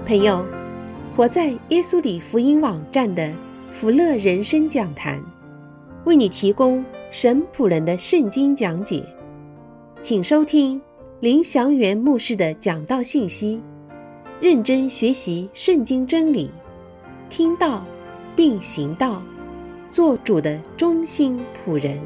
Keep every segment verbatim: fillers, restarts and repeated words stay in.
朋友，活在耶稣里福音网站的福乐人生讲坛，为你提供神仆人的圣经讲解，请收听林祥元牧师的讲道信息，认真学习圣经真理，听道并行道，做主的忠心仆人。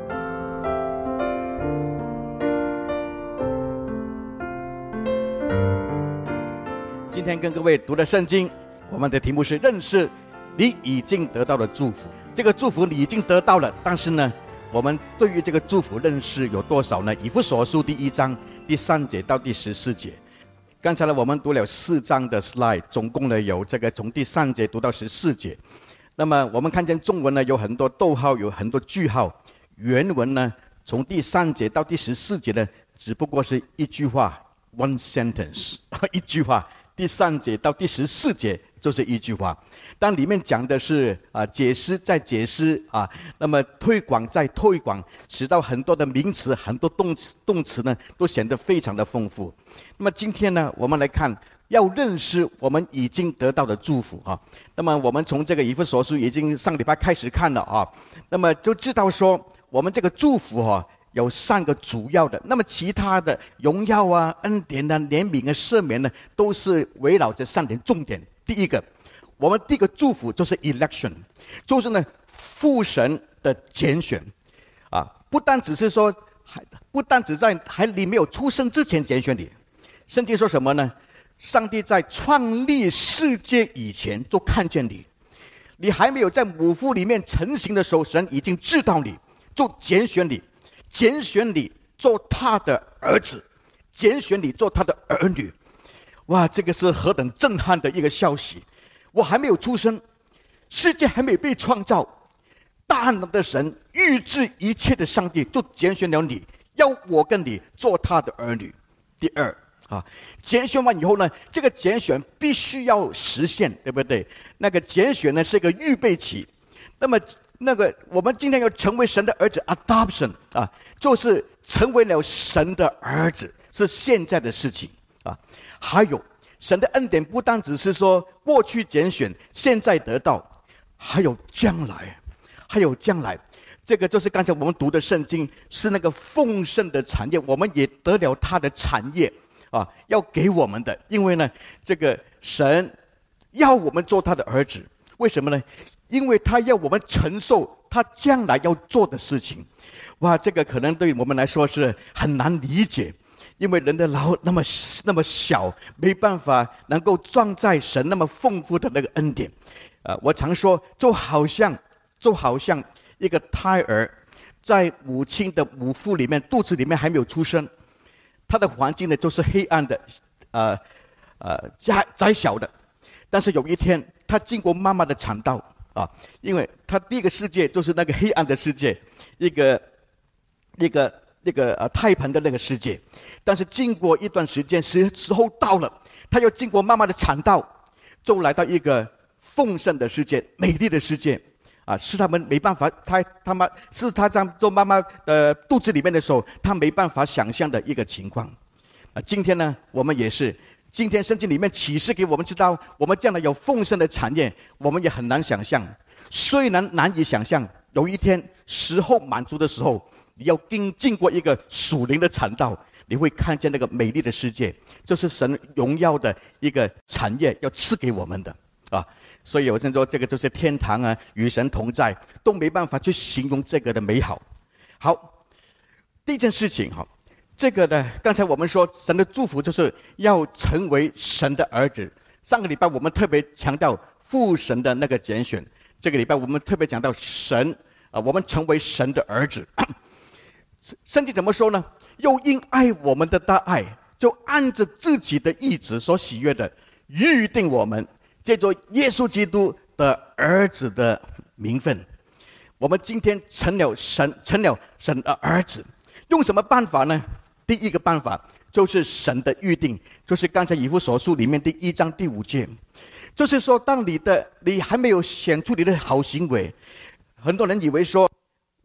今天跟各位读的圣经，我们的题目是认识你已经得到的祝福。这个祝福你已经得到了，但是呢，我们对于这个祝福认识有多少呢？以弗所书第一章第三节到第十四节。刚才呢，我们读了四章的 slide， 总共呢有这个从第三节读到十四节。那么我们看见中文呢有很多逗号，有很多句号。原文呢从第三节到第十四节呢，只不过是一句话 ，one sentence， 一句话。第三节到第十四节就是一句话，但里面讲的是啊解释再解释啊，那么推广再推广，使到很多的名词、很多动词动词呢都显得非常的丰富。那么今天呢，我们来看要认识我们已经得到的祝福啊。那么我们从这个以弗所书已经上礼拜开始看了啊，那么就知道说我们这个祝福哈、啊。有三个主要的，那么其他的荣耀啊、恩典啊、怜悯啊、赦免呢，都是围绕着三点重点。第一个，我们第一个祝福就是 election， 就是呢父神的拣选啊，不单只是说，不单只在还你没有出生之前拣选你，圣经说什么呢？上帝在创立世界以前就看见你，你还没有在母腹里面成型的时候，神已经知道你，就拣选你。拣选你做他的儿子，拣选你做他的儿女。哇，这个是何等震撼的一个消息！我还没有出生，世界还没有被创造，大能的神预知一切的上帝就拣选了你，要我跟你做他的儿女。第二啊，拣选完以后呢，这个拣选必须要实现，对不对？那个拣选呢是一个预备期，那么那个我们今天要成为神的儿子 adoption 啊，就是成为了神的儿子，是现在的事情啊。还有神的恩典不单只是说过去拣选，现在得到，还有将来，还有将来。这个就是刚才我们读的圣经，是那个丰盛的产业，我们也得了他的产业啊，要给我们的。因为呢，这个神要我们做他的儿子，为什么呢？因为他要我们承受他将来要做的事情。哇，这个可能对我们来说是很难理解，因为人的脑那么那么小，没办法能够装载神那么丰富的那个恩典。呃，我常说，就好像就好像一个胎儿在母亲的母腹里面，肚子里面还没有出生，他的环境呢就是黑暗的，呃呃窄窄小的。但是有一天，他经过妈妈的产道。啊，因为他第一个世界就是那个黑暗的世界，一个一个那个呃胎盘的那个世界，但是经过一段时间，时时候到了，他又经过妈妈的产道，就来到一个丰盛的世界、美丽的世界，啊，是他们没办法，他他妈是他在做妈妈的肚子里面的时候，他没办法想象的一个情况。啊，今天呢，我们也是。今天圣经里面启示给我们知道，我们将来有丰盛的产业，我们也很难想象。虽然难以想象，有一天时候满足的时候，你要经经过一个属灵的产道，你会看见那个美丽的世界，就是神荣耀的一个产业要赐给我们的啊。所以有人说，这个就是天堂啊，与神同在，都没办法去形容这个的美好。好，第一件事情哈。这个呢，刚才我们说神的祝福就是要成为神的儿子。上个礼拜我们特别强调父神的那个拣选，这个礼拜我们特别讲到神啊，我们成为神的儿子。圣经怎么说呢？又因爱我们的大爱，就按着自己的意志所喜悦的，预定我们借着耶稣基督的儿子的名分。我们今天成了神，成了神的儿子，用什么办法呢？第一个办法就是神的预定，就是刚才以弗所书里面第一章第五节，就是说，当你的你还没有显出你的好行为，很多人以为说，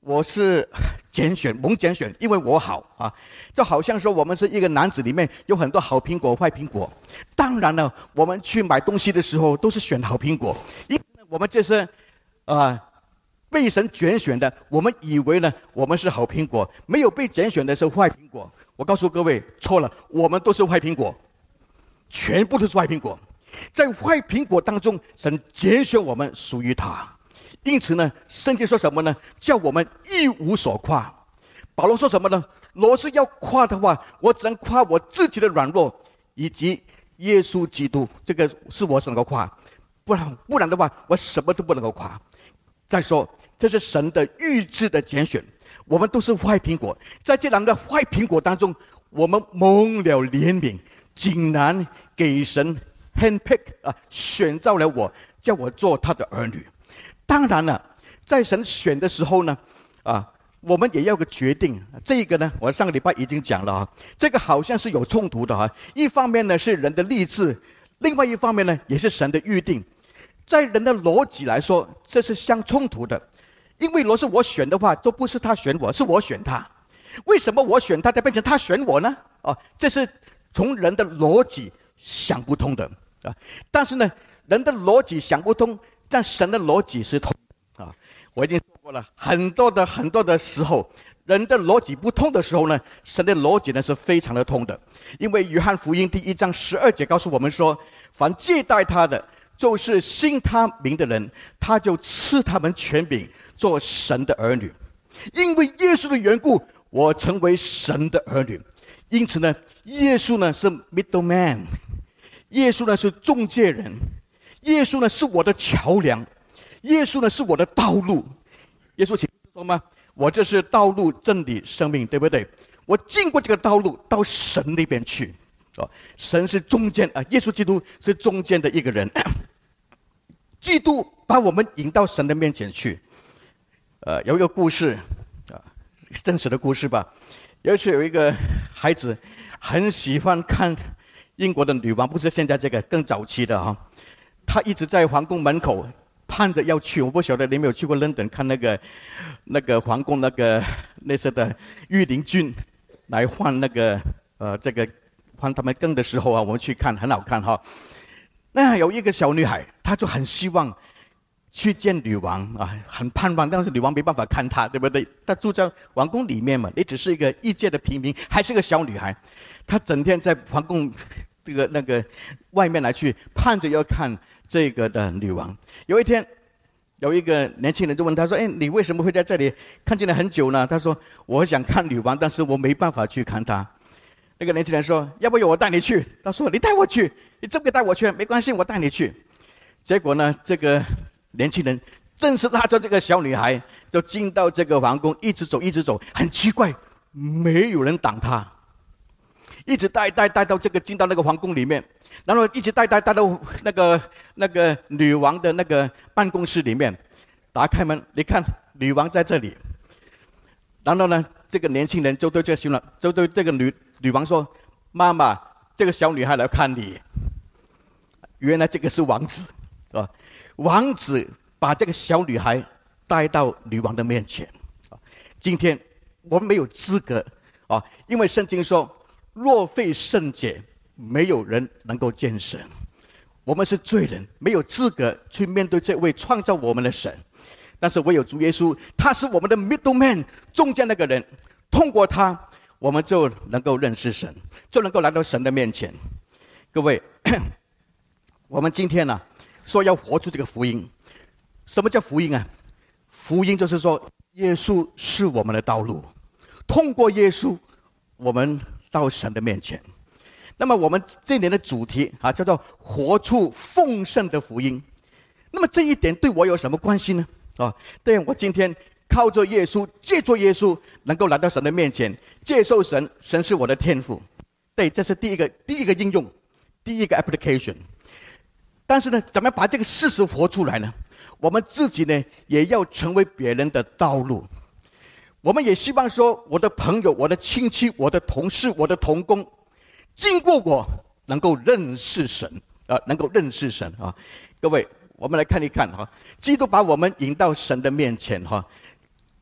我是拣选蒙拣选，因为我好啊，就好像说我们是一个篮子里面有很多好苹果、坏苹果。当然了，我们去买东西的时候都是选好苹果，因为我们这是啊、呃、被神拣选的，我们以为呢我们是好苹果，没有被拣选的是坏苹果。我告诉各位，错了，我们都是坏苹果，全部都是坏苹果。在坏苹果当中，神拣选我们，属于他。因此呢，圣经说什么呢？叫我们一无所夸。保罗说什么呢？若是要夸的话，我只能夸我自己的软弱，以及耶稣基督，这个是我能够夸，不然不然的话，我什么都不能够夸。再说，这是神的预知的拣选，我们都是坏苹果，在这两个坏苹果当中，我们蒙了怜悯，竟然给神 handpick 啊，选召了我，叫我做他的儿女。当然了，在神选的时候呢，啊，我们也要个决定。这个呢，我上个礼拜已经讲了啊，这个好像是有冲突的啊。一方面呢是人的立志，另外一方面呢也是神的预定。在人的逻辑来说，这是相冲突的。因为若是我选的话，就不是他选我，是我选他。为什么我选他，才变成他选我呢？啊，这是从人的逻辑想不通的啊。但是呢，人的逻辑想不通。但神的逻辑是通的啊！我已经说过了，很多的很多的时候，人的逻辑不通的时候呢，神的逻辑呢是非常的通的。因为约翰福音第一章十二节告诉我们说，凡接待他的，就是信他名的人，他就赐他们权柄做神的儿女。因为耶稣的缘故，我成为神的儿女。因此呢，耶稣呢是 middleman， 耶稣呢是中介人。耶稣呢是我的桥梁，耶稣呢是我的道路。耶稣说吗？我这是道路、真理、生命，对不对？我经过这个道路到神那边去。哦，神是中间啊，耶稣基督是中间的一个人。基督把我们引到神的面前去。呃，有一个故事啊，真实的故事吧。有一次有一个孩子很喜欢看英国的女王，不是现在这个，更早期的哈。他一直在皇宫门口盼着要去。我不晓得你有没有去过伦敦看那个那个皇宫那个那时的御林军来换那个呃这个换他们更的时候啊，我们去看很好看哈。那有一个小女孩，她就很希望去见女王啊，很盼望，但是女王没办法看她，对不对？她住在皇宫里面嘛，你只是一个一介的平民，还是个小女孩，她整天在皇宫这个那个外面来去盼着要看这个的女王。有一天，有一个年轻人就问他说：“哎，你为什么会在这里看见了很久呢？”他说：“我想看女王，但是我没办法去看她。”那个年轻人说：“要不要我带你去？”他说：“你带我去，你这个带我去，没关系，我带你去。”结果呢，这个年轻人正是拉着这个小女孩，就进到这个皇宫，一直走，一直走。很奇怪，没有人挡他，一直带带带到这个进到那个皇宫里面。然后一直带带带到那个那个女王的那个办公室里面，打开门，你看女王在这里。然后呢，这个年轻人就对这个新郎，就对这个女女王说：“妈妈，这个小女孩来看你。”原来这个是王子，啊，王子把这个小女孩带到女王的面前。今天我们没有资格啊，因为圣经说：“若非圣洁，没有人能够见神。”我们是罪人，没有资格去面对这位创造我们的神。但是唯有主耶稣，他是我们的 middleman， 中间那个人，通过他，我们就能够认识神，就能够来到神的面前。各位，我们今天呢、啊，说要活出这个福音。什么叫福音啊？福音就是说，耶稣是我们的道路，通过耶稣，我们到神的面前。那么我们这年的主题啊，叫做活出丰盛的福音。那么这一点对我有什么关系呢？啊，对，我今天靠着耶稣，借助耶稣，能够来到神的面前，接受神，神是我的天父。对，这是第一个第一个应用，第一个 application。但是呢，怎么样把这个事实活出来呢？我们自己呢，也要成为别人的道路。我们也希望说，我的朋友、我的亲戚、我的同事、我的同工，经过我能够认识神啊、呃，能够认识神啊！各位，我们来看一看哈，基督把我们引到神的面前哈。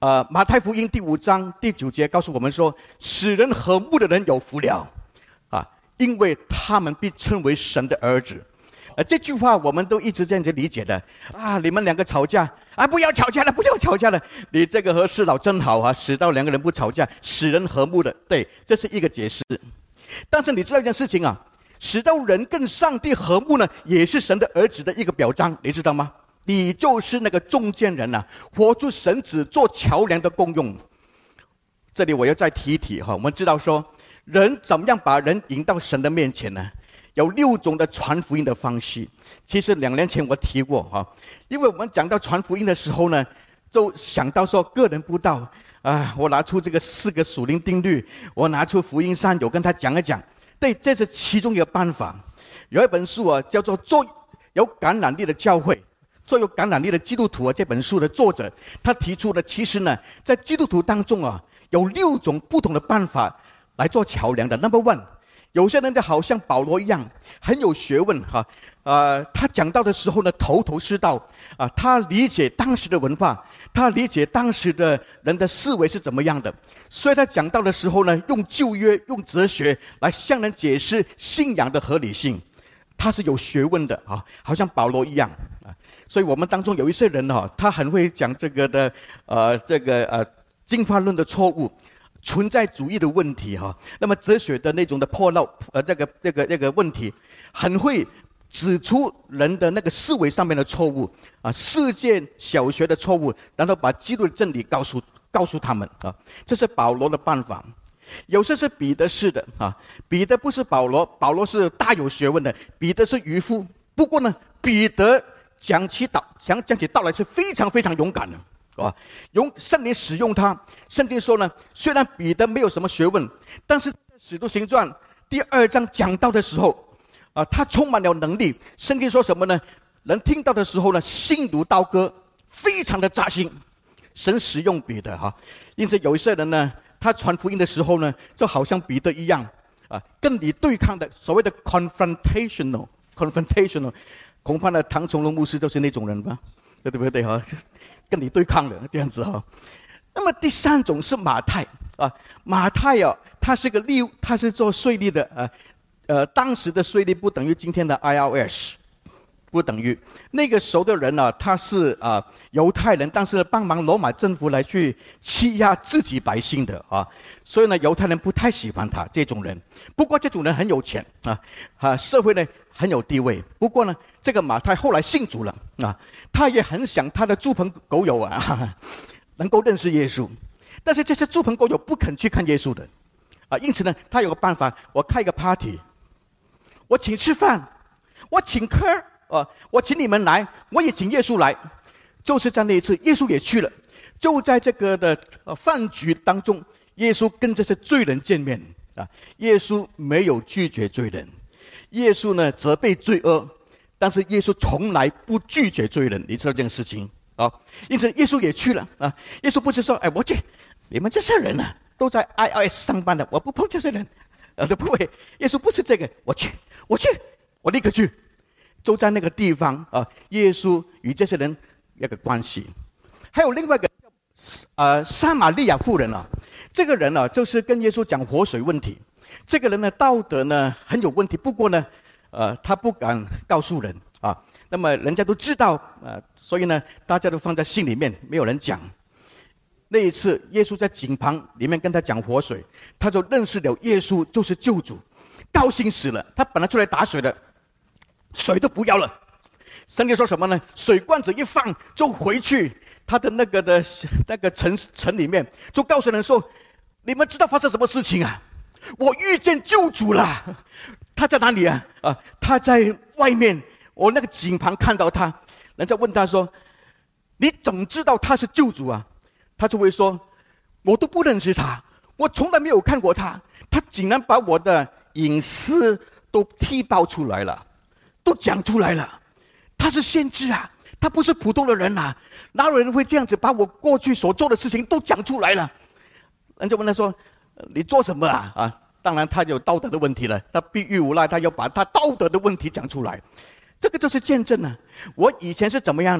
呃，马太福音第五章第九节告诉我们说，使人和睦的人有福了，啊，因为他们必称为神的儿子。呃，这句话我们都一直这样子理解的啊！你们两个吵架啊，不要吵架了，不要吵架了。你这个和事佬真好啊，使到两个人不吵架，使人和睦的。对，这是一个解释。但是你知道一件事情啊，使到人跟上帝和睦呢，也是神的儿子的一个表彰，你知道吗？你就是那个中间人啊，活出神子做桥梁的功用。这里我要再提一提哈，我们知道说，人怎么样把人引到神的面前呢？有六种的传福音的方式，其实两年前我提过哈，因为我们讲到传福音的时候呢，就想到说个人布道啊，我拿出这个四个属灵定律，我拿出福音三有跟他讲一讲，对，这是其中一个办法。有一本书啊，叫做《做有感染力的教会》，做有感染力的基督徒啊，这本书的作者他提出的，其实呢，在基督徒当中啊，有六种不同的办法来做桥梁的。Number one。有些人就好像保罗一样，很有学问哈，呃，他讲到的时候呢，头头是道啊，他理解当时的文化，他理解当时的人的思维是怎么样的，所以他讲到的时候呢，用旧约、用哲学来向人解释信仰的合理性，他是有学问的啊，好像保罗一样啊。所以我们当中有一些人哈，他很会讲这个的，呃，这个呃进化论的错误。存在主义的问题哈，那么哲学的那种的破漏，呃，这个这个这个问题，很会指出人的那个思维上面的错误啊，世界小学的错误，然后把基督的真理告诉告诉他们啊，这是保罗的办法。有些是彼得式的啊，彼得不是保罗，保罗是大有学问的，彼得是渔夫。不过呢，彼得讲起道讲讲起道来是非常非常勇敢的。啊，用圣灵使用他。圣经说呢，虽然彼得没有什么学问，但是在使徒行传第二章讲到的时候，啊，他充满了能力。圣经说什么呢？人听到的时候呢，心如刀割，非常的扎心。神使用彼得哈，因此有一些人呢，他传福音的时候呢，就好像彼得一样啊，跟你对抗的所谓的 confrontational confrontational， 恐怕呢，唐崇荣牧师就是那种人吧，对不对哈？跟你对抗的这样子哈。那么第三种是马太啊，马太啊，他是个利，他是做税吏的啊，呃，当时的税吏不等于今天的 I R S， 不等于那个时候的人呢、啊，他是啊犹太人，但是帮忙罗马政府来去欺压自己百姓的啊，所以呢，犹太人不太喜欢他这种人。不过这种人很有钱啊，啊，社会呢很有地位。不过呢，这个马太后来信主了啊，他也很想他的猪朋狗友啊，哈哈能够认识耶稣，但是这些猪朋狗友不肯去看耶稣的啊，因此呢，他有个办法，我开一个 party， 我请吃饭，我请客啊，我请你们来，我也请耶稣来。就是在那一次，耶稣也去了，就在这个的呃饭局当中，耶稣跟这些罪人见面啊，耶稣没有拒绝罪人，耶稣呢责备罪恶，但是耶稣从来不拒绝罪人，你知道这件事情啊？因此耶稣也去了啊。耶稣不是说，哎，我去，你们这些人啊，都在 I R S 上班的，我不碰这些人，呃，不会。耶稣不是这个，我去，我去，我立刻去。就在那个地方啊，耶稣与这些人有个关系。还有另外一个呃撒玛利亚妇人啊，这个人啊，就是跟耶稣讲活水问题。这个人呢，道德呢很有问题，不过呢，呃，他不敢告诉人啊。那么人家都知道啊、呃，所以呢，大家都放在心里面，没有人讲。那一次，耶稣在井旁里面跟他讲活水，他就认识了耶稣就是救主，高兴死了。他本来出来打水的，水都不要了。圣经说什么呢？水罐子一放就回去他的那个的那个城城里面，就告诉人说：“你们知道发生什么事情啊？我遇见救主了。他在哪里啊？啊，他在外面。我那个井旁看到他，人家问他说：‘你怎么知道他是救主啊？’他就会说：‘我都不认识他，我从来没有看过他。他竟然把我的隐私都踢爆出来了，都讲出来了。他是先知啊，他不是普通的人啊，哪有人会这样子把我过去所做的事情都讲出来了？’人家问他说：‘你做什么啊？’啊，当然他有道德的问题了，他必欲无赖，他要把他道德的问题讲出来。这个就是见证啊！我以前是怎么样的，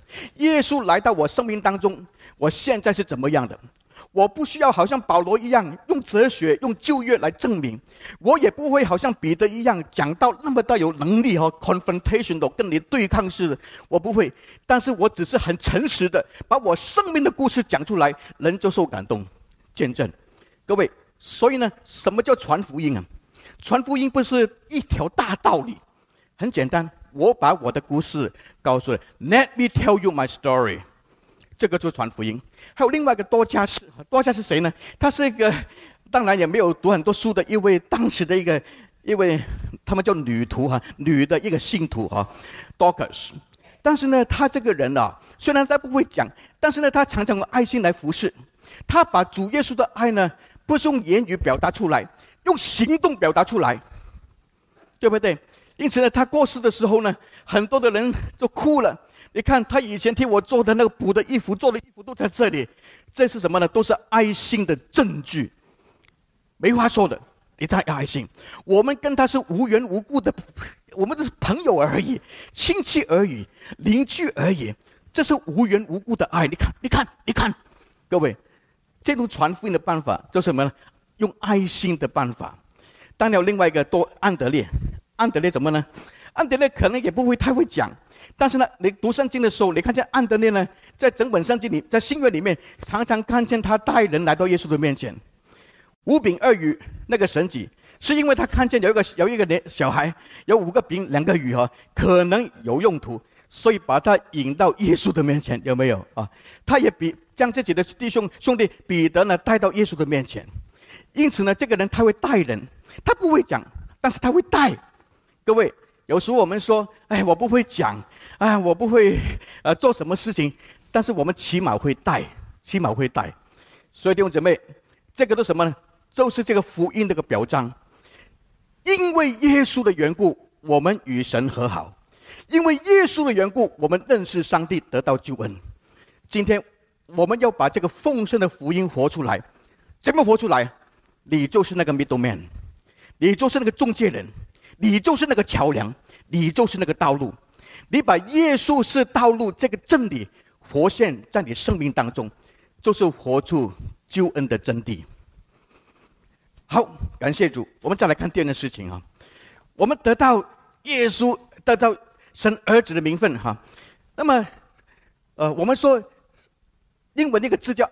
耶稣来到我生命当中，我现在是怎么样的？我不需要好像保罗一样用哲学、用旧约来证明，我也不会好像彼得一样讲到那么大有能力和 confrontational 跟你对抗似的，我不会。但是我只是很诚实的把我生命的故事讲出来，人就受感动、见证。各位，所以呢，什么叫传福音啊？传福音不是一条大道理，很简单，我把我的故事告诉你 ，Let me tell you my story。这个就是传福音。还有另外一个多加士，多加是谁呢？他是一个当然也没有读很多书的一位当时的一个一位，他们叫女徒哈，女的一个信徒哈 ，Dorcas。但是呢，他这个人啊，虽然他不会讲，但是呢，他常常用爱心来服侍。他把主耶稣的爱呢，不是用言语表达出来，用行动表达出来，对不对？因此呢，他过世的时候呢，很多的人就哭了。你看他以前替我做的那个补的衣服，做的衣服都在这里，这是什么呢？都是爱心的证据，没话说的。你太爱心，我们跟他是无缘无故的，我们是朋友而已，亲戚而已，邻居而已，这是无缘无故的爱。你看，你看，你看，各位，这种传福音的办法就是什么呢？用爱心的办法。当然有另外一个多安德烈，安德烈怎么呢？安德烈可能也不会太会讲。但是呢，你读圣经的时候，你看见安德烈呢，在整本圣经里，在新约里面，常常看见他带人来到耶稣的面前。五饼二鱼那个神迹，是因为他看见有一个有一个小孩有五个饼两个鱼哈，可能有用途，所以把他引到耶稣的面前，有没有啊？他也比将自己的弟兄兄弟彼得呢带到耶稣的面前。因此呢，这个人他会带人，他不会讲，但是他会带。各位。有时候我们说，哎，我不会讲，啊，我不会呃做什么事情，但是我们起码会带，起码会带。所以弟兄姐妹，这个都什么呢？就是这个福音的一个表彰。因为耶稣的缘故，我们与神和好；因为耶稣的缘故，我们认识上帝，得到救恩。今天我们要把这个丰盛的福音活出来，怎么活出来？你就是那个 middleman， 你就是那个中介人。你就是那个桥梁，你就是那个道路。你把耶稣是道路这个真理活现在你生命当中，就是活出救恩的真谛。好，感谢主。我们再来看第二件事情啊，我们得到耶稣，得到神儿子的名分哈。那么，呃，我们说英文那个字叫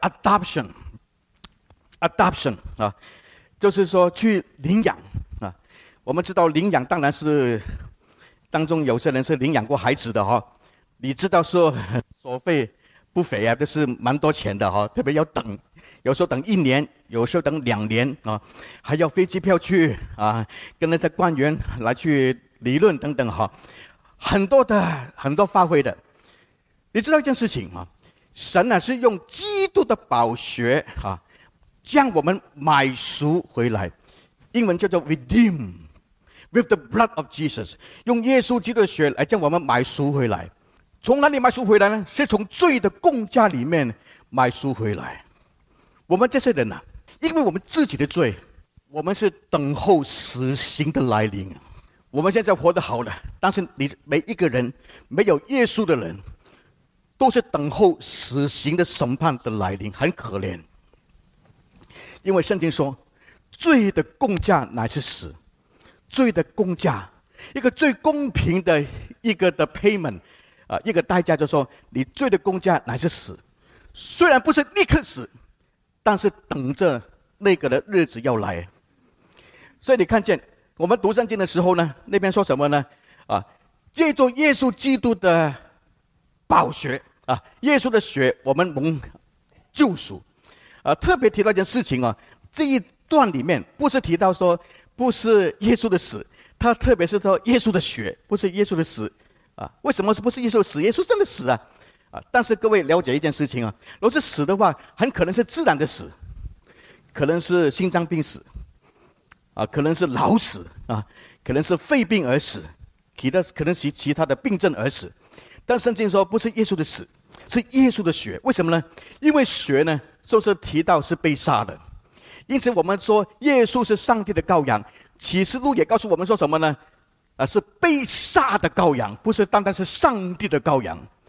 adoption，adoption 啊，就是说去领养。我们知道领养当然是当中有些人是领养过孩子的哈，你知道说所费不菲啊，这是蛮多钱的哈，特别要等，有时候等一年，有时候等两年啊，还要飞机票去啊，跟那些官员来去理论等等哈，很多的很多发挥的。你知道一件事情吗？神呢是用基督的宝血啊，将我们买赎回来，英文叫做 redeem。With the blood of Jesus， 用耶稣基督的血来将我们买赎回来。从哪里买赎回来呢？是从罪的共价里面买赎回来。我们这些人啊，因为我们自己的罪，我们是等候死刑的来临。我们现在活得好了，但是你每一个人没有耶稣的人，都是等候死刑的审判的来临，很可怜。因为圣经说，罪的共价乃是死。罪的公价，一个最公平的一个的 payment， 啊、呃，一个代价，就是说你罪的公价乃是死，虽然不是立刻死，但是等着那个的日子要来。所以你看见我们读圣经的时候呢，那边说什么呢？啊，借助耶稣基督的宝血啊，耶稣的血，我们蒙救赎。啊，特别提到一件事情啊，这一段里面不是提到说。不是耶稣的死，他特别是说耶稣的血，不是耶稣的死啊？为什么不是耶稣的死？耶稣真的死啊！啊！但是各位了解一件事情啊，如果是死的话，很可能是自然的死，可能是心脏病死，啊，可能是老死啊，可能是肺病而死，其他可能是其他的病症而死。但圣经说不是耶稣的死，是耶稣的血。为什么呢？因为血呢，就是提到是被杀的。因此我们说耶稣是上帝的羔羊，启示录也告诉我们说什么呢？啊，是被杀的羔羊，不是单单是上帝的羔羊。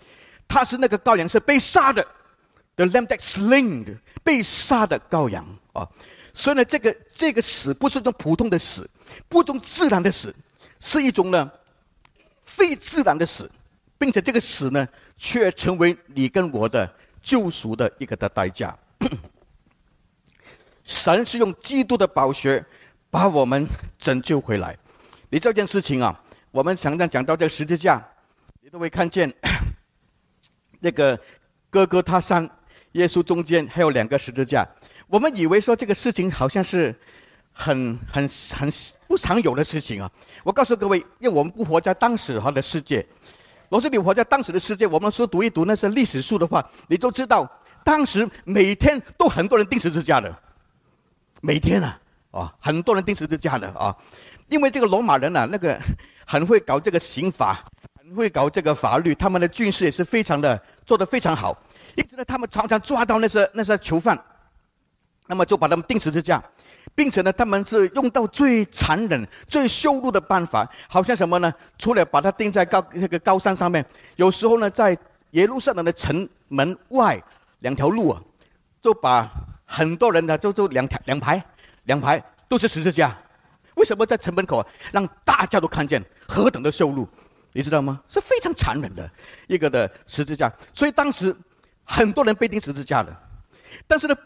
他是那个羔羊，是被杀的 ，the lamb that slain， 被杀的羔羊啊。所以呢，这个这个死不是一种普通的死，不是一种自然的死，是一种呢非自然的死，并且这个死呢，却成为你跟我的救赎的一个的代价。神是用基督的宝血把我们拯救回来。你这件事情啊，我们常常讲到这个十字架，你都会看见那个哥哥他山，耶稣中间还有两个十字架。我们以为说这个事情好像是很很很不常有的事情啊。我告诉各位，因为我们不活在当时的世界。若是你活在当时的世界，我们说读一读那些历史书的话，你就知道当时每天都很多人钉十字架的。每天啊，啊，很多人钉十字架的啊，因为这个罗马人啊，那个很会搞这个刑法，很会搞这个法律，他们的军事也是非常的做得非常好，因此呢，他们常常抓到那些那些囚犯，那么就把他们钉十字架，并且呢，他们是用到最残忍、最羞辱的办法，好像什么呢？除了把他钉在高那个高山上面，有时候呢，在耶路撒冷的城门外两条路啊，就把很多人呢，就就两条两排，两排都是十字架。为什么在城门口让大家都看见何等的羞辱？你知道吗？是非常残忍的一个的十字架。所以当时很多人被钉十字架的。但是呢，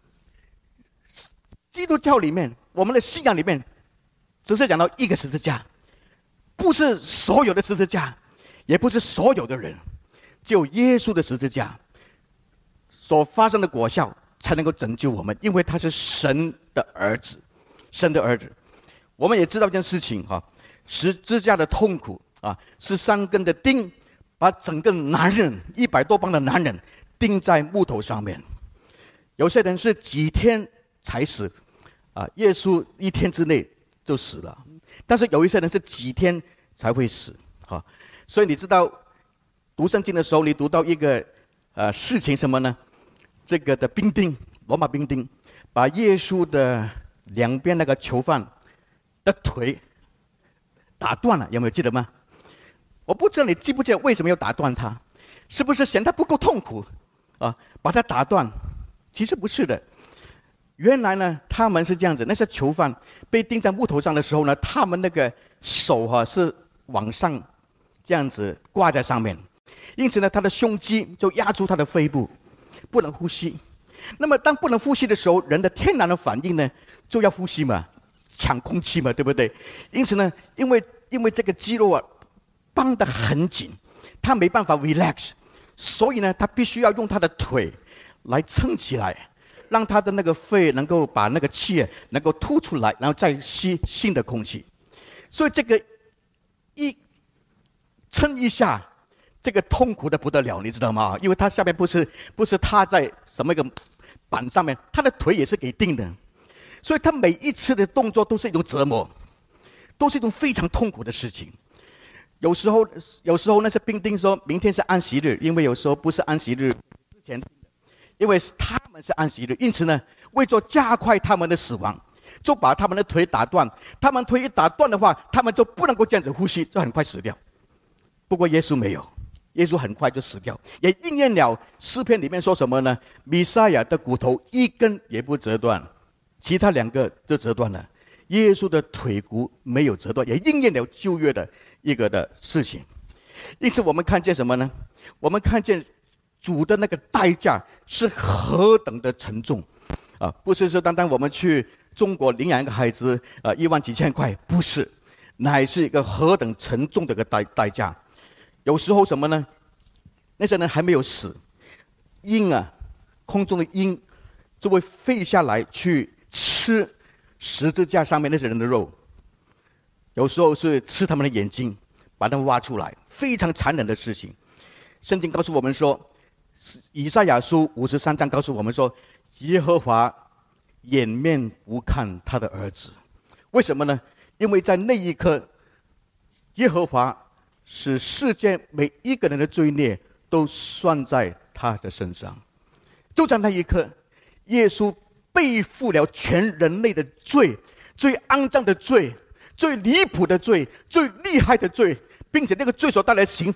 基督教里面，我们的信仰里面，只是讲到一个十字架，不是所有的十字架，也不是所有的人，只有耶稣的十字架所发生的果效才能够拯救我们，因为他是神的儿子，神的儿子。我们也知道一件事情哈，十字架的痛苦啊，是三根的钉，把整个男人一百多磅的男人钉在木头上面。有些人是几天才死，啊，耶稣一天之内就死了，但是有一些人是几天才会死，哈。所以你知道读圣经的时候，你读到一个呃事情什么呢？这个的兵丁，罗马兵丁，把耶稣的两边那个囚犯的腿打断了，有没有记得吗？我不知道你记不记得为什么要打断他？是不是嫌他不够痛苦啊？把他打断？其实不是的。原来呢，他们是这样子，那些囚犯被钉在木头上的时候呢，他们那个手哈、啊、是往上这样子挂在上面，因此呢，他的胸肌就压住他的肺部，不能呼吸。那么当不能呼吸的时候，人的天然的反应呢，就要呼吸嘛，抢空气嘛，对不对？因此呢，因为因为这个肌肉啊绷得很紧，他没办法 relax， 所以呢，他必须要用他的腿来撑起来，让他的那个肺能够把那个气能够吐出来，然后再吸新的空气。所以这个一撑一下，这个痛苦的不得了，你知道吗？因为他下面不是不是踏在什么一个板上面，他的腿也是给钉的，所以他每一次的动作都是一种折磨，都是一种非常痛苦的事情。有时候，有时候那些兵丁说明天是安息日，因为有时候不是安息日之前，因为他们是安息日，因此呢，为着加快他们的死亡，就把他们的腿打断。他们腿一打断的话，他们就不能够这样子呼吸，就很快死掉。不过耶稣没有。耶稣很快就死掉，也应验了诗篇里面说什么呢？弥赛亚的骨头一根也不折断，其他两个就折断了。耶稣的腿骨没有折断，也应验了旧约的一个的事情。因此我们看见什么呢？我们看见主的那个代价是何等的沉重啊！不是说单单我们去中国领养一个孩子啊，一万几千块，不是，乃是一个何等沉重的一个代代价。有时候什么呢？那些人还没有死，鹰啊，空中的鹰就会飞下来去吃十字架上面那些人的肉。有时候是吃他们的眼睛，把他们挖出来，非常残忍的事情。圣经告诉我们说，以赛亚书五十三章告诉我们说，耶和华掩面不看他的儿子。为什么呢？因为在那一刻，耶和华使世界每一个人的罪孽都算在他的身上。就在那一刻，耶稣背负了全人类的罪，最肮脏的罪，最离谱的罪，最厉害的罪，并且那个罪所带来的刑罚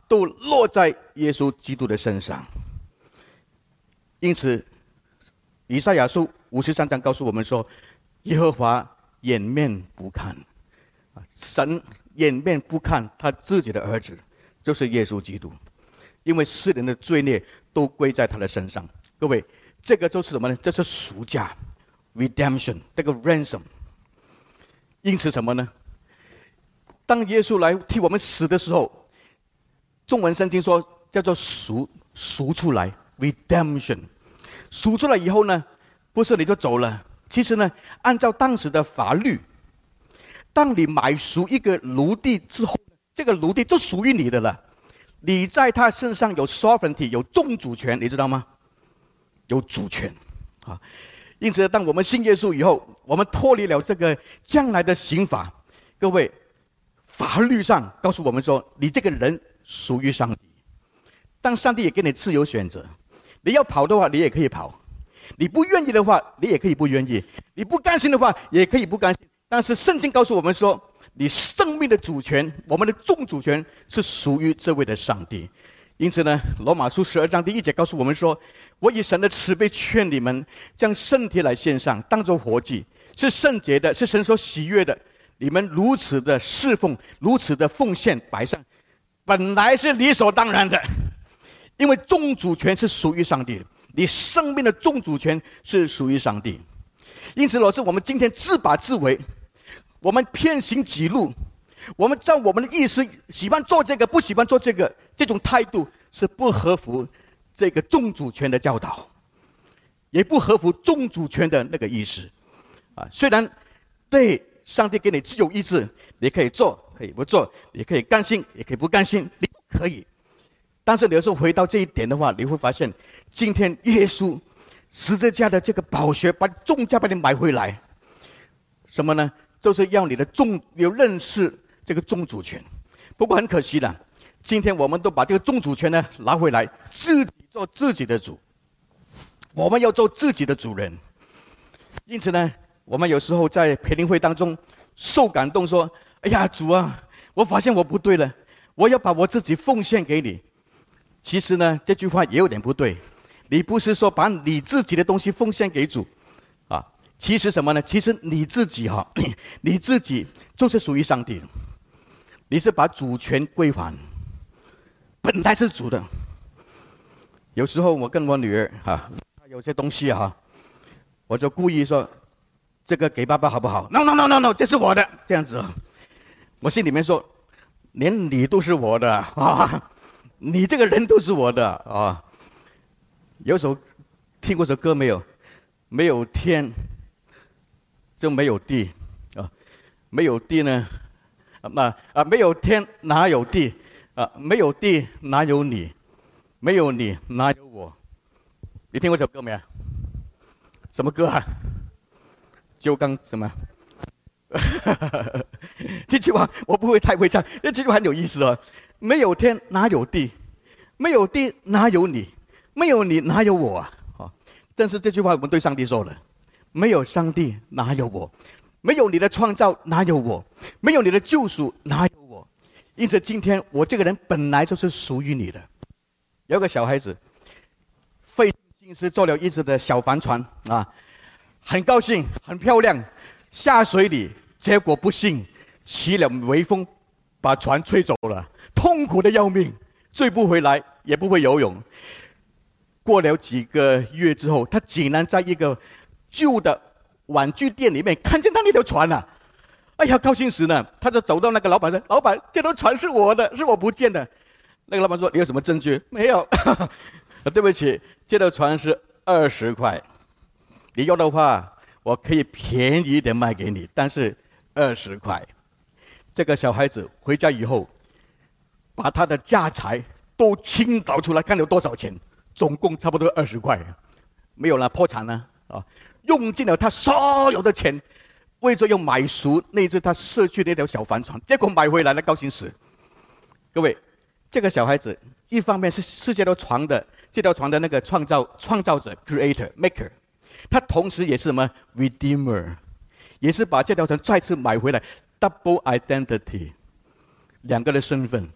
都落在耶稣基督的身上。因此以赛亚书五十三章告诉我们说，耶和华掩面不看，神掩面不看他自己的儿子，就是耶稣基督，因为世人的罪孽都归在他的身上。各位，这个就是什么呢？这是赎价 redemption， 这个 ransom。 因此什么呢？当耶稣来替我们死的时候，中文圣经说叫做赎，赎出来 redemption。 赎出来以后呢，不是你就走了，其实呢，按照当时的法律，当你买赎一个奴隶之后，这个奴隶就属于你的了，你在他身上有 sovereignty， 有宗主权，你知道吗？有主权啊。因此当我们信耶稣以后，我们脱离了这个将来的刑罚。各位，法律上告诉我们说，你这个人属于上帝，但上帝也给你自由选择，你要跑的话你也可以跑，你不愿意的话你也可以不愿意，你不甘心的话也可以不甘心。但是圣经告诉我们说，你生命的主权，我们的众主权是属于这位的上帝。因此呢，罗马书十二章第一节告诉我们说，我以神的慈悲劝你们，将身体来献上，当作活祭，是圣洁的，是神所喜悦的。你们如此的侍奉，如此的奉献摆上，本来是理所当然的，因为众主权是属于上帝的，你生命的众主权是属于上帝。因此老师，我们今天自把自为，我们偏行己路，我们照我们的意思喜欢做这个，不喜欢做这个，这种态度是不合乎这个众主权的教导，也不合乎众主权的那个意思啊。虽然对上帝给你自由意志，你可以做，可以不做，你可以甘心，也可以不甘心，你都可以。但是你有时候回到这一点的话，你会发现，今天耶稣十字架的这个宝血，把重价把你买回来，什么呢？就是要你的众，有认识这个宗主权。不过很可惜了，今天我们都把这个宗主权呢拿回来，自己做自己的主，我们要做自己的主人。因此呢，我们有时候在培灵会当中受感动，说：“哎呀，主啊，我发现我不对了，我要把我自己奉献给你。”其实呢，这句话也有点不对。你不是说把你自己的东西奉献给主啊？其实什么呢？其实你自己哈、啊，你自己就是属于上帝的，你是把主权归还，本来是主的。有时候我跟我女儿啊，有些东西啊，我就故意说：“这个给爸爸好不好 ？” No No No No No， 这是我的，这样子。我心里面说，连你都是我的啊，你这个人都是我的啊。有首听过首歌没有？没有天就没有地啊，没有地呢，那啊没有天哪有地啊？没有地哪有你？没有你哪有我？你听过这首歌没有？什么歌啊？就刚什么？这句话我不会太会唱，这句话很有意思哦。没有天哪有地？没有地哪有你？没有你哪有我啊？哦，正是这句话我们对上帝说了：没有上帝哪有我？没有你的创造哪有我？没有你的救赎哪有我？因此今天我这个人本来就是属于你的。有个小孩子费尽心思做了一只的小帆船啊，很高兴，很漂亮，下水里，结果不幸起了微风，把船吹走了，痛苦的要命，追不回来，也不会游泳。过了几个月之后，他竟然在一个旧的玩具店里面看见他那条船了、啊，哎呀，高兴死了！他就走到那个老板说：“老板，这条船是我的，是我不见的。”那个老板说：“你有什么证据？”没有。对不起，这条船是二十块，你要的话，我可以便宜一点卖给你，但是二十块。这个小孩子回家以后，把他的家财都清找出来，看有多少钱。总共差不多二十块，没有了，破产了啊！用尽了他所有的钱，为着要买赎那只他失去那条小帆船，结果买回来了，高兴死。各位，这个小孩子一方面是是这条船的这条船的那个创造创造者 creator maker， 他同时也是什么 redeemer， 也是把这条船再次买回来 double identity， 两个的身份。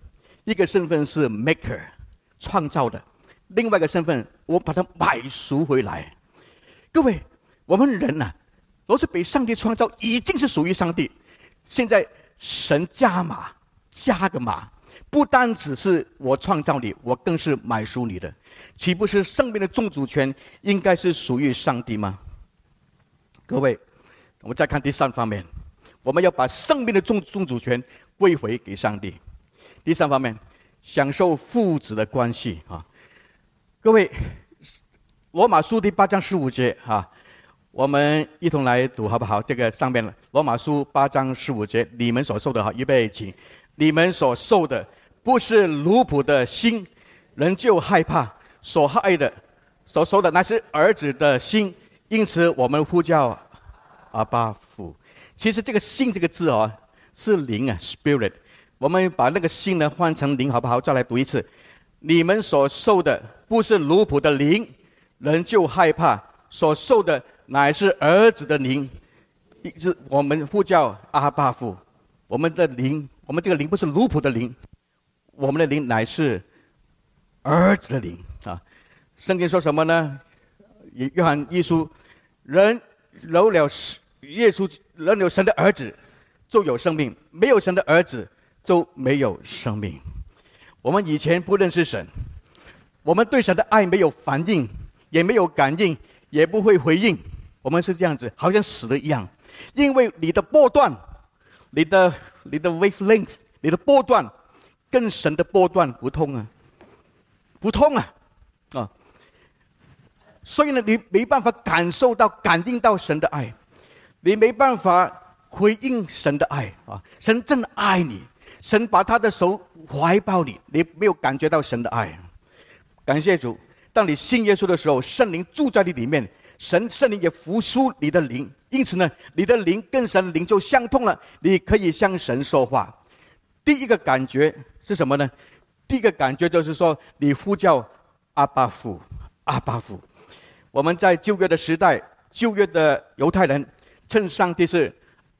一个身份是 maker 创造的，另外一个身份我把它买赎回来。各位，我们人呐、啊，都是被上帝创造，已经是属于上帝。现在神加码，加个码，不单只是我创造你，我更是买赎你的。岂不是生命的宗主权应该是属于上帝吗？各位，我们再看第三方面，我们要把生命的宗宗主权归回给上帝。第三方面，享受父子的关系啊。各位，罗马书第八章十五节啊，我们一同来读好不好？这个上面罗马书八章十五节，你们所受的，好，预备起。你们所受的不是奴仆的心，人就害怕；所害的、所受的，乃是儿子的心。因此，我们呼叫阿爸父。其实这个心这个字哦，是灵啊 ，spirit。我们把那个心呢换成灵，好不好？再来读一次。你们所受的不是奴仆的灵，人就害怕；所受的乃是儿子的灵。是我们呼叫阿爸父。我们的灵，我们这个灵不是奴仆的灵，我们的灵乃是儿子的灵啊。圣经说什么呢？约翰一书，人有了耶稣，人有神的儿子，就有生命；没有神的儿子，就没有生命。我们以前不认识神，我们对神的爱没有反应，也没有感应，也不会回应。我们是这样子，好像死了一样。因为你的波段，你的你的 wavelength， 你的波段跟神的波段不通啊，不通啊，啊！所以呢，你没办法感受到、感应到神的爱，你没办法回应神的爱啊！神真爱你，神把他的手怀抱你，你没有感觉到神的爱。感谢主，当你信耶稣的时候，圣灵住在你里面，神圣灵也复苏你的灵，因此呢，你的灵跟神的灵就相通了，你可以向神说话。第一个感觉是什么呢？第一个感觉就是说，你呼叫阿爸父，阿爸父。我们在旧约的时代，旧约的犹太人称上帝是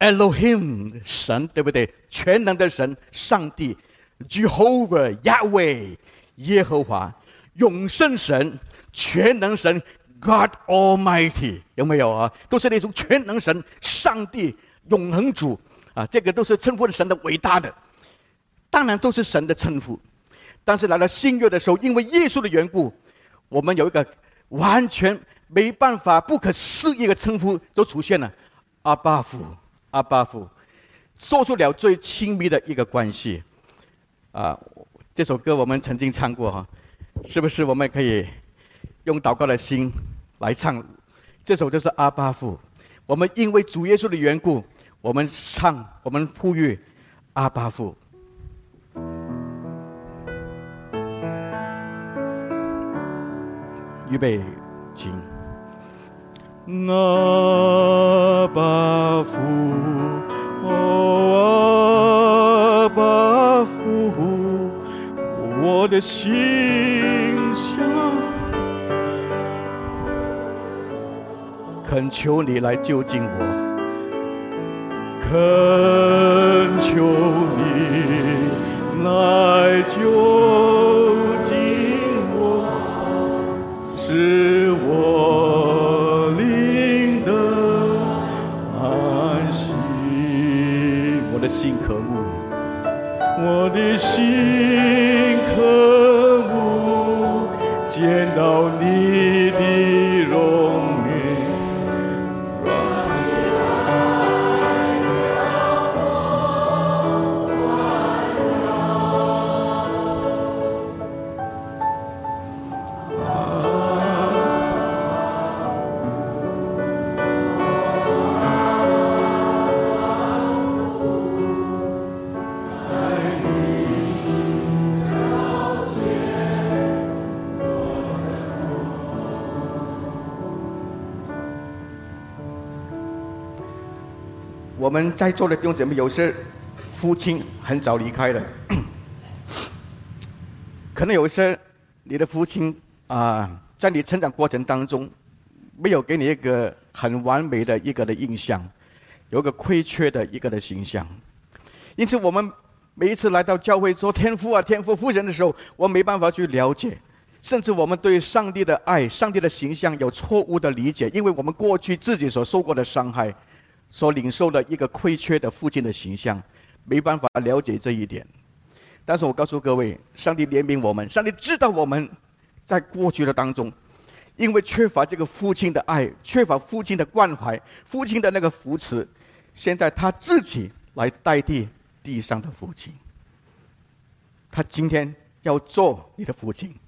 Elohim 神，对不对？全能的神，上帝 Jehovah Yahweh 耶和华，永生神，全能神 God Almighty， 有没有啊？都是那种全能神，上帝永恒主啊，这个都是称呼神的伟大的，当然都是神的称呼。但是来到新约的时候，因为耶稣的缘故，我们有一个完全没办法、不可思议的称呼都出现了，阿爸父，阿爸父，说出了最亲密的一个关系。啊，这首歌我们曾经唱过哈，是不是？我们可以用祷告的心来唱，这首就是阿爸父。我们因为主耶稣的缘故，我们唱，我们呼吁阿爸父。预备，请。阿爸父，哦，阿爸父，我的心想恳求你来救近我，恳求你来救近我，使我灵得安息。我的心渴慕，我的心渴慕见到你的容颜。我们在座的弟兄姐妹，有些父亲很早离开了，可能有一些你的父亲啊、呃，在你成长过程当中，没有给你一个很完美的一个的印象，有一个亏缺的一个的形象，因此我们每一次来到教会说天父啊天父父神的时候，我没办法去了解，甚至我们对上帝的爱、上帝的形象有错误的理解，因为我们过去自己所受过的伤害，所领受的一个亏缺的父亲的形象，没办法了解这一点。但是我告诉各位，上帝怜悯我们，上帝知道我们在过去的当中，因为缺乏这个父亲的爱，缺乏父亲的关怀，父亲的那个扶持，现在他自己来代替地上的父亲。他今天要做你的父亲。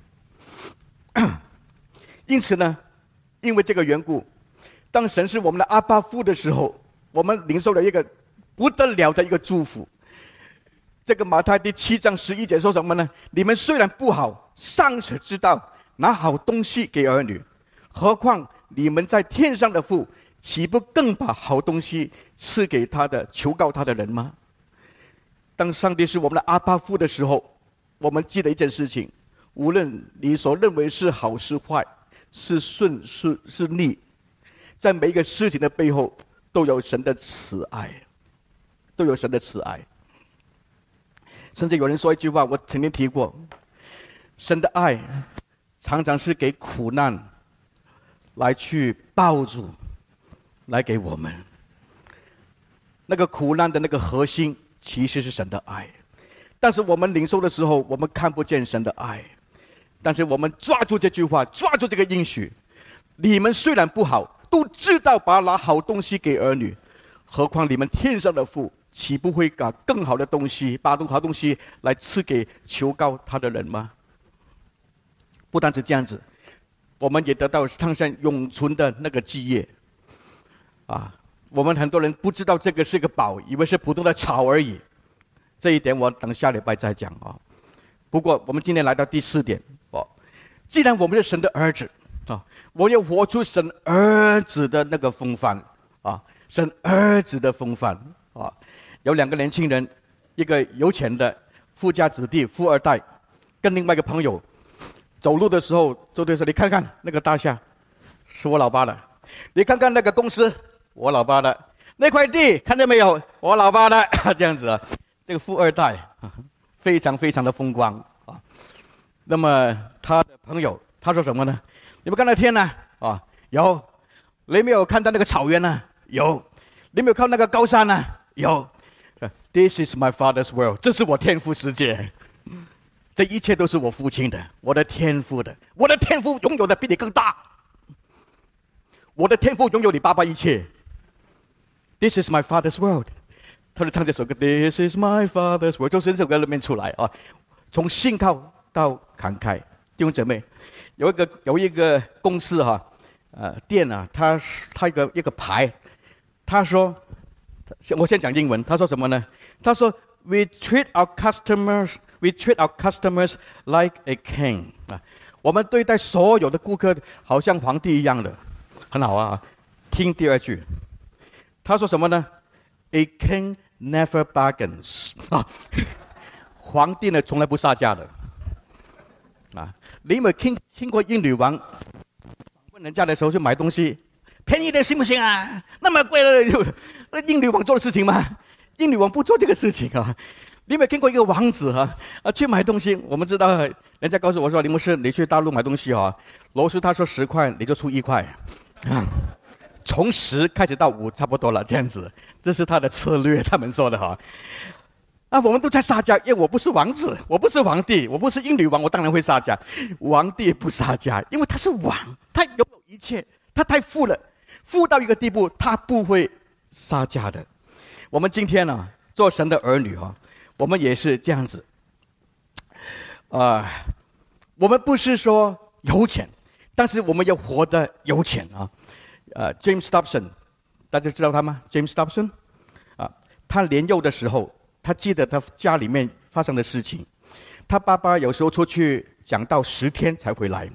因此呢，因为这个缘故，当神是我们的阿爸父的时候，我们领受了一个不得了的一个祝福。这个马太第七章十一节说什么呢？你们虽然不好，尚且知道拿好东西给儿女，何况你们在天上的父，岂不更把好东西赐给他的求告他的人吗？当上帝是我们的阿爸父的时候，我们记得一件事情，无论你所认为是好是坏，是顺是是逆，在每一个事情的背后都有神的慈爱，都有神的慈爱。甚至有人说一句话，我曾经提过，神的爱常常是给苦难来去抱住，来给我们。那个苦难的那个核心其实是神的爱，但是我们领受的时候，我们看不见神的爱。但是我们抓住这句话，抓住这个应许，你们虽然不好，都知道把拿好东西给儿女，何况你们天上的父，岂不会把更好的东西，把好东西来赐给求告他的人吗？不单是这样子，我们也得到汤山永存的那个基业啊！我们很多人不知道这个是个宝，以为是普通的草而已。这一点我等下礼拜再讲啊。不过我们今天来到第四点哦，既然我们是神的儿子啊，我要活出神儿子的那个风范啊，神儿子的风范啊。有两个年轻人，一个有钱的富家子弟富二代，跟另外一个朋友走路的时候就对说：“你看看那个大厦，是我老爸的；你看看那个公司，我老爸的；那块地看见没有，我老爸的。”这样子啊，这个富二代非常非常的风光啊。那么他的朋友他说什么呢？你们看到天呢？啊，有。你没有看到那个草原呢？有。你没有看到那个高山呢？有。This is my father's world， 这是我天父世界，这一切都是我父亲的，我的天父的，我的天父拥有的比你更大，我的天父拥有你爸爸一切。This is my father's world， 他就唱这首歌 ，This is my father's world， 就是这首歌里面出来啊，从信靠到慷慨。弟兄姐妹，有一个有一个公司哈、啊，呃，店啊，他他一个一个牌，他说。我先讲英文，他说什么呢？他说 ：“We treat our customers, we treat our customers like a king。”啊，我们对待所有的顾客好像皇帝一样的，很好啊。听第二句，他说什么呢 ？A king never bargains。啊，皇帝呢从来不杀价的。啊，你有没有听听过英女王问人家的时候去买东西？便宜点行不行啊？那么贵了，那英女王做的事情吗？英女王不做这个事情啊。你有没有听过一个王子啊？啊，去买东西，我们知道，人家告诉我说，林牧师，你去大陆买东西啊，罗叔他说十块，你就出一块，啊，从十开始到五差不多了，这样子，这是他的策略，他们说的哈。啊，我们都在杀价，因为我不是王子，我不是皇帝，我不是英女王，我当然会杀价。皇帝不杀价，因为他是王，他拥有一切，他太富了。富到一个地步，他不会杀价的。我们今天呢、啊，做神的儿女啊，我们也是这样子。啊、呃，我们不是说有钱，但是我们要活得有钱啊。呃 ，James Dobson， 大家知道他吗 ？James Dobson， 啊，他年幼的时候，他记得他家里面发生的事情。他爸爸有时候出去讲道十天才回来。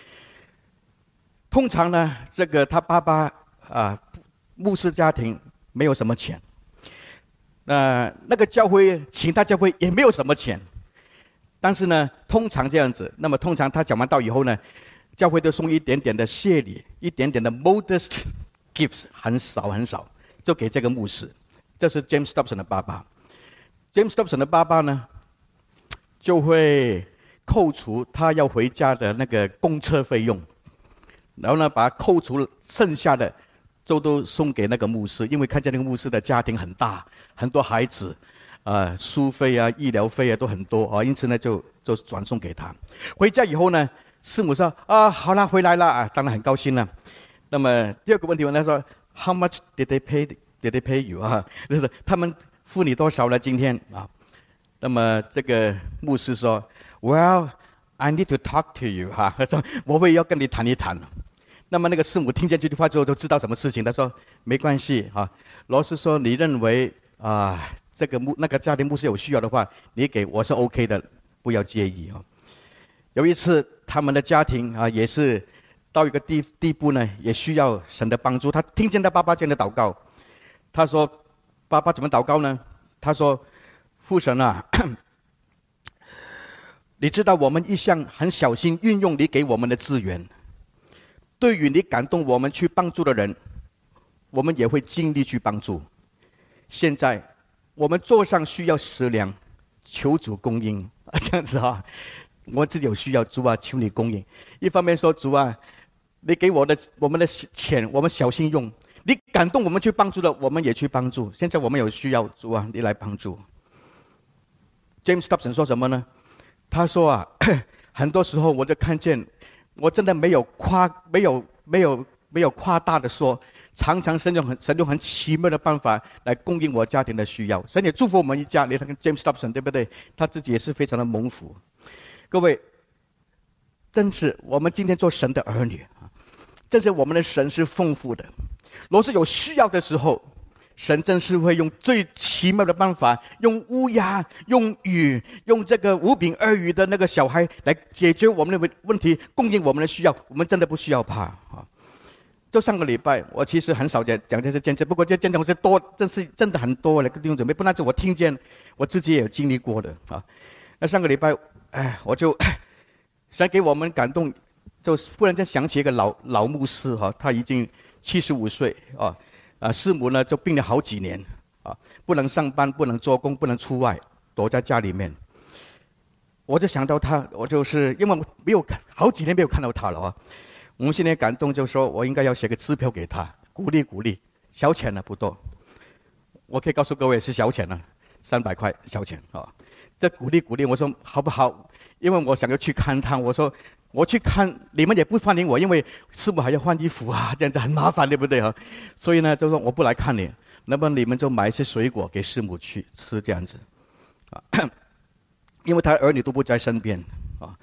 通常呢，这个他爸爸啊，牧师家庭没有什么钱，呃，那个教会请他教会也没有什么钱，但是呢，通常这样子。那么通常他讲完道以后呢，教会都送一点点的谢礼，一点点的 modest gifts， 很少很少，就给这个牧师。这是 James Dobson 的爸爸。 James Dobson 的爸爸呢，就会扣除他要回家的那个公车费用，然后呢，把它扣除剩下的，就都送给那个牧师，因为看见那个牧师的家庭很大，很多孩子，呃，书费啊、医疗费啊都很多啊，因此呢，就就转送给他。回家以后呢，师母说啊，好了，回来了啊，当然很高兴了。那么第二个问题问他说 ，How much did they pay? Did they pay you 啊？就是他们付你多少了今天啊？那么这个牧师说 ，Well, I need to talk to you 哈，他说我会要跟你谈一谈。那么那个师母听见这句话之后，都知道什么事情。他说没关系啊，老师说你认为啊、呃、这个牧那个家庭牧师有需要的话，你给我是 OK 的，不要介意啊。有一次他们的家庭啊也是到一个地地步呢，也需要神的帮助。他听见他爸爸这样的祷告。他说：“爸爸怎么祷告呢？”他说：“父神啊，你知道我们一向很小心运用你给我们的资源。对于你感动我们去帮助的人，我们也会尽力去帮助。现在我们桌上需要食粮，求主供应啊，这样子啊，我自己有需要，主啊，求你供应。一方面说，主啊，你给我的我们的钱，我们小心用。”你感动我们去帮助的，我们也去帮助。现在我们有需要，主啊，你来帮助。James Dobson 说什么呢？他说啊，很多时候我就看见，我真的没有夸，没有没有没有夸大的说，常常神用很神用很奇妙的办法来供应我家庭的需要。神也祝福我们一家。你看 James Dobson 对不对？他自己也是非常的蒙福。各位，真是我们今天做神的儿女啊，真是我们的神是丰富的。若是有需要的时候，神真是会用最奇妙的办法，用乌鸦、用雨、用这个五饼二鱼的那个小孩来解决我们的问题，供应我们的需要。我们真的不需要怕啊！就上个礼拜，我其实很少讲讲这些见证，不过这见证是多，真是真的很多了。弟兄姊妹，不但是我听见，我自己也有经历过的啊。那上个礼拜，哎，我就神给我们感动，就忽然间想起一个老老牧师哈，他已经七十五岁啊，啊，师母呢就病了好几年啊，不能上班，不能做工，不能出外，躲在家里面。我就想到他，我就是因为没有好几年没有看到他了啊。我们现在感动，就说我应该要写个支票给他，鼓励鼓励，小钱呢不多，我可以告诉各位是小钱呢，三百块小钱啊。这鼓励鼓励，我说好不好？因为我想要去看他，我说。我去看你们也不欢迎我，因为师母还要换衣服啊，这样子很麻烦，对不对啊？所以呢，就说我不来看你，那么你们就买一些水果给师母去吃，这样子啊。因为他儿女都不在身边啊。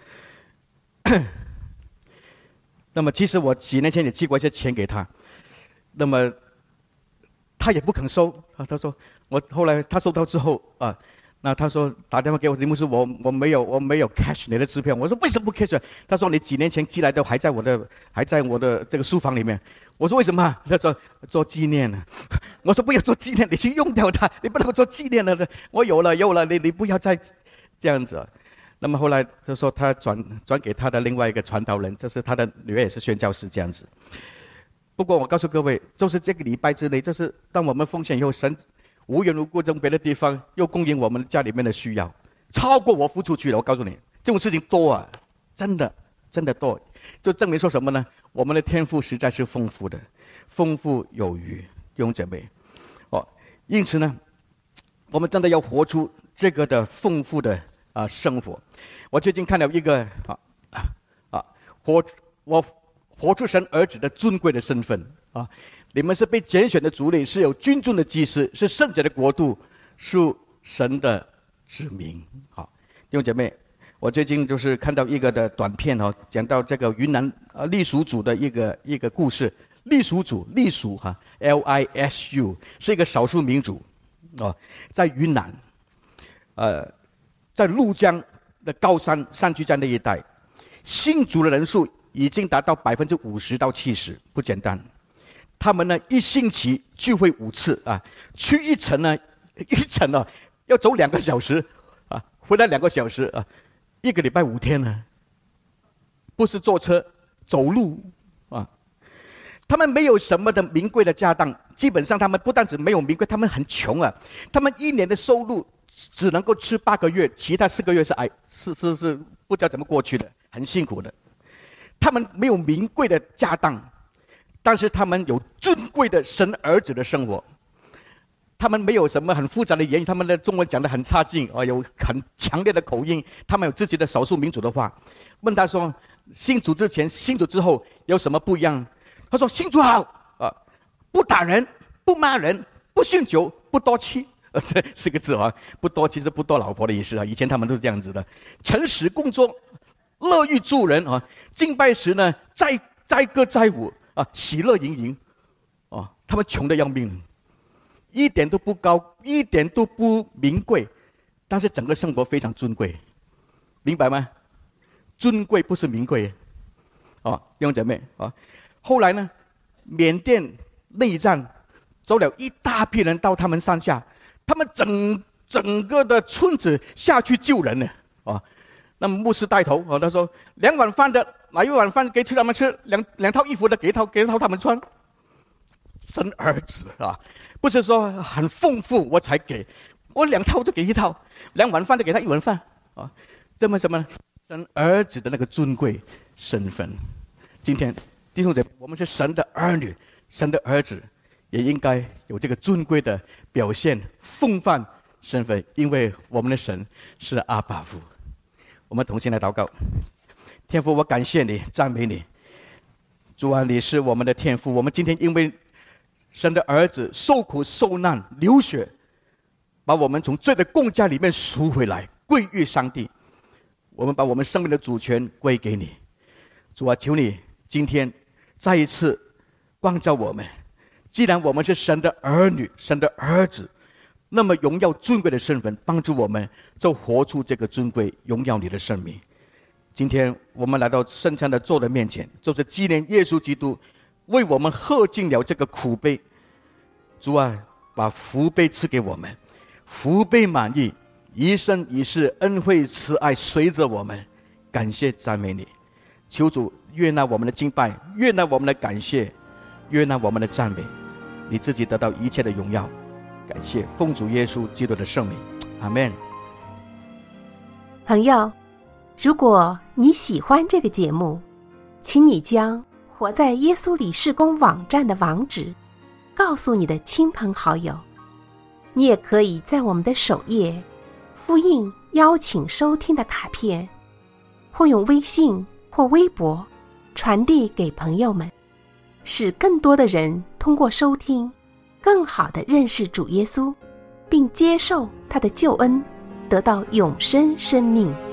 那么其实我几年前也寄过一些钱给他，那么他也不肯收啊。他说我后来他收到之后啊。那他说打电话给我，林牧师，我我没有我没有 cash 你的支票。我说为什么不 cash？ 他说你几年前寄来的还在我的还在我的这个书房里面。我说为什么？他说做纪念了。我说不要做纪念，你去用掉它，你不能做纪念了。我有了有了，你你不要再这样子。那么后来就说他转转给他的另外一个传道人，这是他的女儿也是宣教师这样子。不过我告诉各位，就是这个礼拜之内，就是当我们奉献以后，神无缘无故从别的地方又供应我们家里面的需要，超过我付出去了。我告诉你，这种事情多啊，真的真的多，就证明说什么呢？我们的天赋实在是丰富的，丰富有余，弟兄姐妹。哦，因此呢，我们真的要活出这个的丰富的啊、呃、生活。我最近看了一个啊啊活我活出神儿子的尊贵的身份啊。你们是被拣选的族类，是有君尊的祭司，是圣洁的国度，是神的子民。好，弟兄姐妹，我最近就是看到一个的短片哦，讲到这个云南呃傈僳族的一个一个故事。傈僳族，傈僳哈 ，L I S U 是一个少数民族哦，在云南，呃，在怒江的高山山区站那一带，信主的人数已经达到百分之五十到七十，不简单。他们呢一星期聚会五次啊，去一程呢一程啊要走两个小时啊，回来两个小时啊，一个礼拜五天呢，不是坐车走路啊。他们没有什么的名贵的家当，基本上他们不但只没有名贵，他们很穷啊。他们一年的收入只能够吃八个月，其他四个月是挨是是是不知道怎么过去的，很辛苦的。他们没有名贵的家当，但是他们有尊贵的神儿子的生活。他们没有什么很复杂的言语，他们的中文讲得很差劲，哦，有很强烈的口音，他们有自己的少数民族的话。问他说，信主之前、信主之后有什么不一样？他说：信主好啊，不打人，不骂人，不酗酒，不多妻。呃，这四个字啊，不多妻是不多老婆的意思啊。以前他们都是这样子的，诚实工作，乐于助人啊。敬拜时呢，载载歌载舞啊，喜乐盈盈啊。他们穷得要命。一点都不高，一点都不名贵，但是整个生活非常尊贵，明白吗？尊贵不是名贵，哦，弟兄姐妹啊。后来呢，缅甸内战，走了一大批人到他们山下，他们整整个的村子下去救人呢，啊。那么牧师带头啊，他说两碗饭的拿一碗饭给他们吃，两两套衣服的给一套给一套他们穿。生儿子啊，不是说很丰富我才给，我两套就给一套，两碗饭就给他一碗饭啊。这么什么生儿子的那个尊贵身份。今天弟兄姐妹，我们是神的儿女，神的儿子也应该有这个尊贵的表现风范身份，因为我们的神是阿爸父。我们同心来祷告。天父，我感谢你，赞美你。主啊，你是我们的天父，我们今天因为神的儿子受苦受难流血，把我们从罪的共价里面赎回来，归于上帝。我们把我们生命的主权归给你。主啊，求你今天再一次光照我们。既然我们是神的儿女，神的儿子，那么荣耀尊贵的身份，帮助我们就活出这个尊贵荣耀你的生命。今天我们来到圣餐的座的面前，就是纪念耶稣基督为我们喝尽了这个苦杯。主啊，把福杯赐给我们，福杯满溢，一生一世恩惠慈爱随着我们。感谢赞美你，求主悦纳我们的敬拜，悦纳我们的感谢，悦纳我们的赞美，你自己得到一切的荣耀。感谢奉主耶稣基督的圣名，阿们。 朋友，如果你喜欢这个节目，请你将活在耶稣里事工网站的网址告诉你的亲朋好友。你也可以在我们的首页复印邀请收听的卡片，或用微信或微博传递给朋友们，使更多的人通过收听更好地认识主耶稣，并接受他的救恩，得到永生生命。